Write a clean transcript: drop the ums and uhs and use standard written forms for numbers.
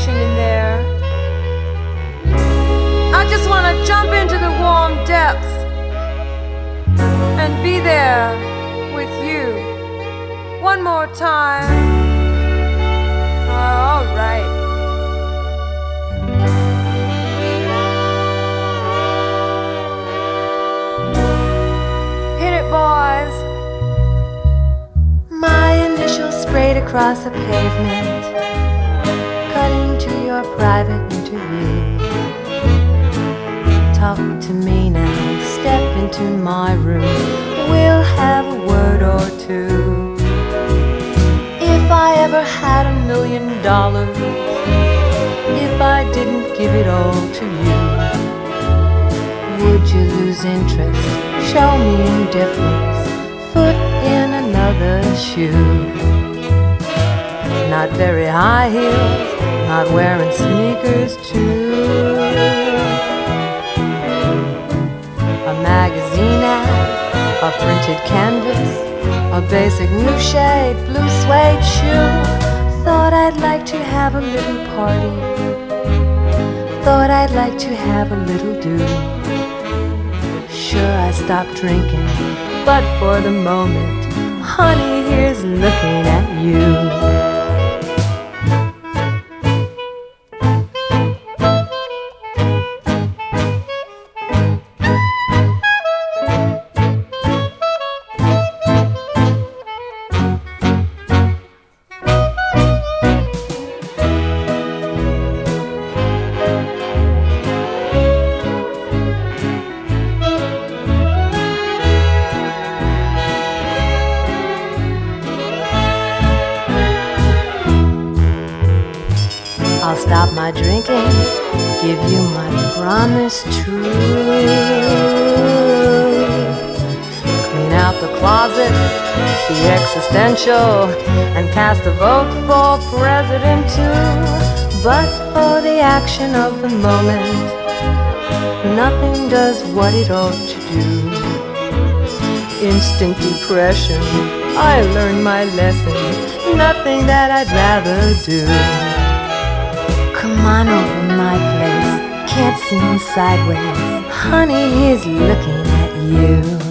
ocean in there. I just want to jump into the warm depths and be there with you one more time. All right. Hit it, boys. My initials sprayed across a pavement, cutting to your private interview. Talk to me now, step into my room. We'll have a word or two. If I ever had $1 million, if I didn't give it all to you, would you lose interest, show me indifference, foot in another shoe? Not very high heels, not wearing sneakers too. A magazine ad, a printed canvas, a basic new shade, blue suede shoe. Thought I'd like to have a little party, thought I'd like to have a little do. Sure, I stopped drinking, but for the moment, honey, here's looking at you. I'll stop my drinking, give you my promise true. Clean out the closet, the existential, and cast a vote for president too. But for the action of the moment, nothing does what it ought to do. Instant depression, I learned my lesson, nothing that I'd rather do. Come on over my place, can't see him sideways, honey, he's looking at you.